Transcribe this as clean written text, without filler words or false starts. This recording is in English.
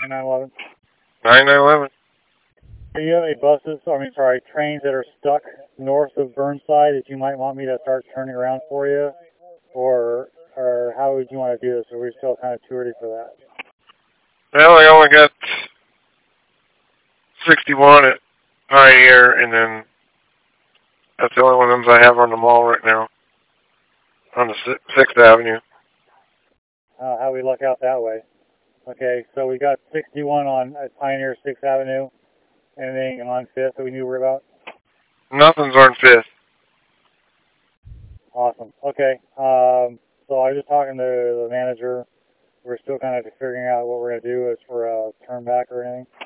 911. 9911. Do you have any trains that are stuck north of Burnside that you might want me to start turning around for you? Or how would you want to do this? Or are we still kind of too early for that? Well, I only got 61 at Pioneer, and then that's the only one of them I have on the mall right now, on the 6th Avenue. How we luck out that way? Okay, so we got 61 on Pioneer 6th Avenue. Anything on 5th that we need to worry about? Nothing's on 5th. Awesome. Okay. So I was just talking to the manager. We're still kind of figuring out what we're going to do as for a turn back or anything.